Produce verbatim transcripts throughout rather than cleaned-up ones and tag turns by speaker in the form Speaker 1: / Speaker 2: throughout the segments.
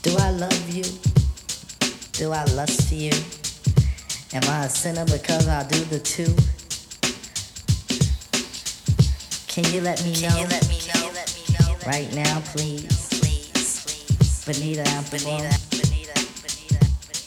Speaker 1: Do I love you? Do I lust for you? Am I a sinner because I do the two? Can you let me know? Can you let me know? Right now, please. Please, please. Bonita Applebum. Bonita, Bonita,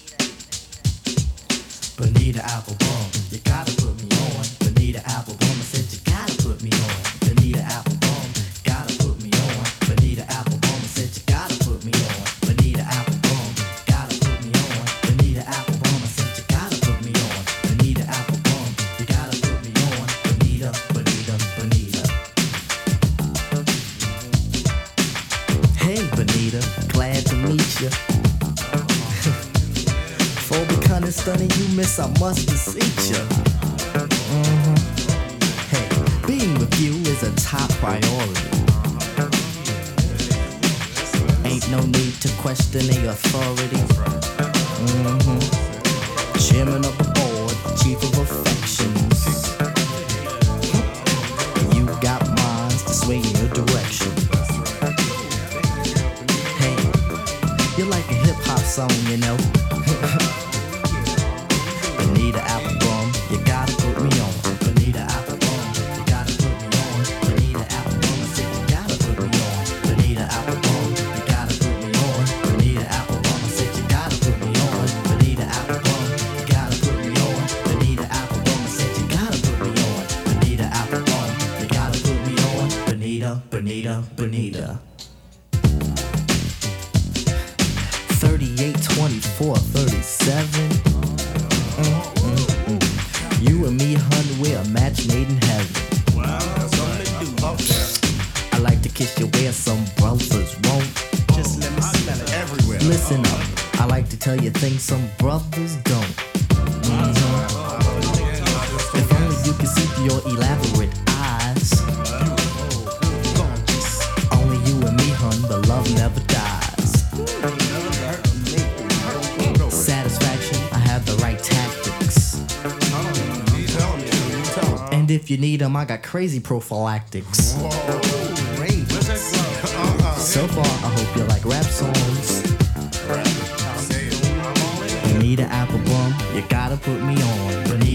Speaker 1: Bonita,
Speaker 2: Bonita Applebum, you gotta put me on. Bonita Applebum, I said you gotta put me on. Bonita Applebum, gotta put me on. Bonita Applebum, I said you gotta put me on. Bonita Applebum, gotta put me on. Bonita Applebum, I said you gotta put me on. Bonita Applebum, you gotta put me on. Bonita, Bonita, Bonita. Hey Bonita, glad to meet you. For becoming stunning, you miss, I must beseech you. Mm-hmm. Hey, being with you is a top priority. Ain't no need to question the authority. Mm-hmm. Chairman of the board, chief of affections. You got minds to sway in your direction. Hey, you're like a hip hop song, you know. Bonita Applebum, you gotta put me on. Bonita Applebum, you gotta put me on. Bonita Applebum, I said you gotta put me on. Bonita Applebum, you gotta put me on. Bonita Applebum, I said you gotta put me on. Bonita Applebum, you gotta put me on. Bonita Applebum, I said you gotta put me on. Bonita Applebum, you gotta put me on. Bonita, Bonita, Bonita. thirty-eight, twenty-four, thirty-seven. Mm-mm-mm. You and me, hun, we're a match made in heaven.
Speaker 3: Wow, that's what they do up there.
Speaker 2: I like to kiss you where some brothers won't.
Speaker 3: Just let me smell it everywhere.
Speaker 2: Listen up, I like to tell you things some brothers don't. Mm-hmm. If only you could see through your elaborate eyes. Only you and me, hun, the love never dies. Satisfaction, I have the right tactics. And if you need them, I got crazy prophylactics. So far, I hope you like rap songs. Bonita Applebum, you gotta put me on. Bonita